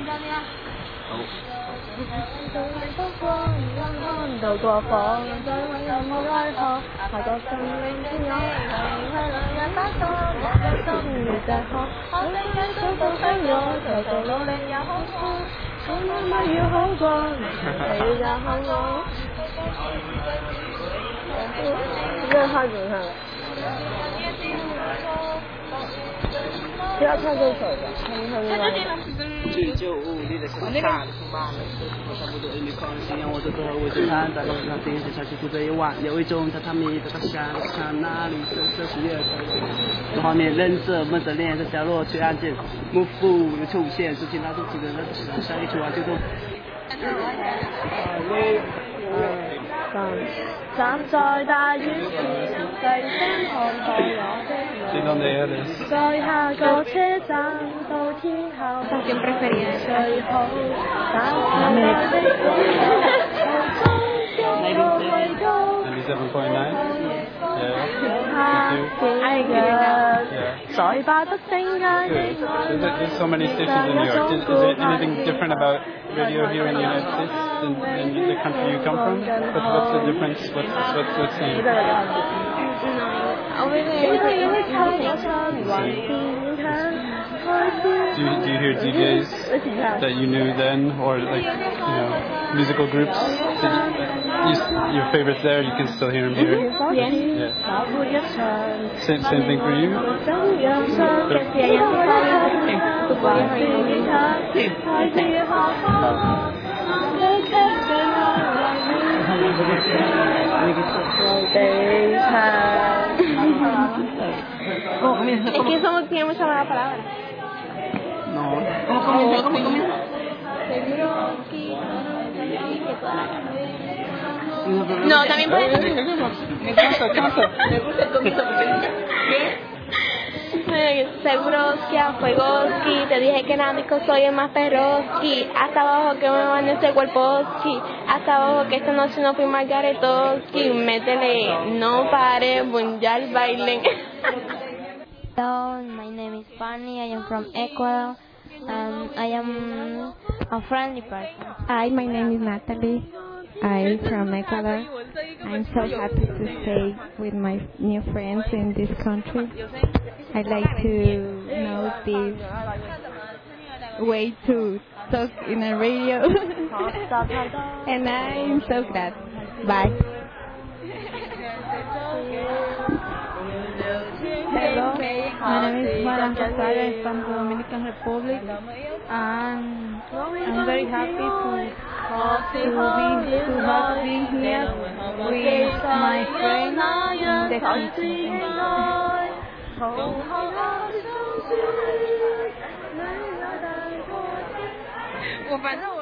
渡過火，再問有冇愛河，下個生命之愛，係兩人單拖，我嘅心如隻河，我定要早到相擁，就做努力也好過，我乜乜要好過，你也好我。這個太準了。不要太多水了，995你的是大的妈的，差不多你靠信仰我这最后为审判，大家让这些小气负责一晚，有一种榻榻米在他下看哪里这是月这画面忍者闷着脸在角落却安静，幕布又出现，事情拉出几个人的下一出啊就中。站在大雨時，細聲看看我的夢，在下個車站到天后，最好打開的 There's so many stations in New York. Is there anything different about radio here in the United States than the country you come from? What's the difference? What's the same? Do you hear DJs that you knew then, or musical groups? Your favorites there, you can still hear them here? Yeah. Same thing for you? Es que eso no tiene mucha mala palabra. No. ¿Cómo comienza? Seguro que toda la canción. No, también puede ser. Me cansa. ¿Qué? Seguroski, a Fuegoski, te dije que Námico soy el más perroski, hasta abajo que me van ese cuerposki, hasta abajo que esta noche no fui Margaretoski, métele, no pare, bunjal bailen. Hello, my name is Fanny, I am from Ecuador, and I am a friendly person. Hi, my name is Natalie, I'm from Ecuador. I'm so happy to stay with my new friends in this country. I like to know this way to talk in a radio and I'm so glad. Bye. Hello, my name is Juana Rosario from the Dominican Republic, and I'm very happy to have been here with my friends in the country. 我反正